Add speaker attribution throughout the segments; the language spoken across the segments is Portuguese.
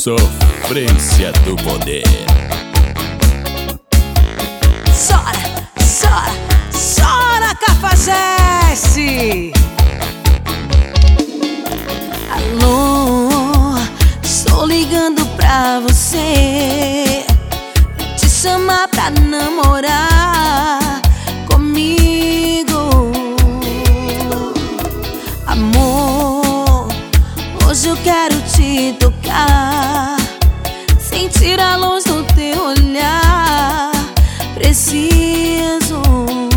Speaker 1: Sofrência do poder.
Speaker 2: Chora, chora, chora, Cafajeste. Alô, estou ligando pra você, te chamar pra namorar comigo. Amor, hoje eu quero te tocar, sentir a luz do teu olhar. Preciso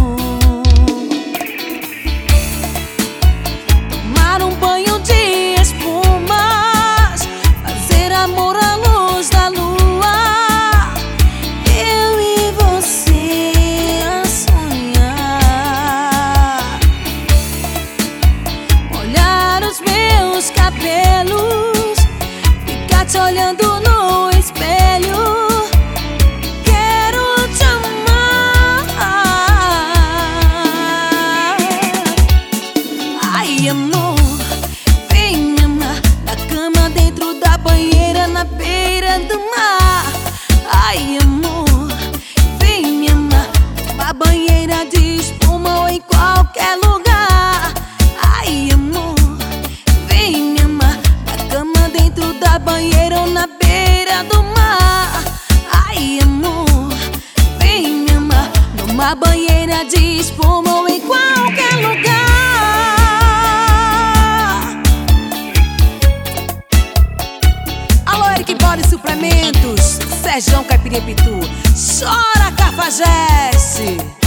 Speaker 2: tomar um banho de espumas, fazer amor à luz da lua, eu e você a sonhar. Olhar os meus cabelos, ficar te olhando no espelho. Amor, vem me amar, na cama, dentro da banheira, na beira do mar. Ai, amor, vem me amar, numa banheira de espuma ou em qualquer lugar. Ai, amor, vem me amar, na cama, dentro da banheira ou na beira do mar. Ai, amor, vem me amar, numa banheira de espuma ou em qualquer lugar. Suplementos, Sejão Caipirinha Pitu. Chora, Cafajeste.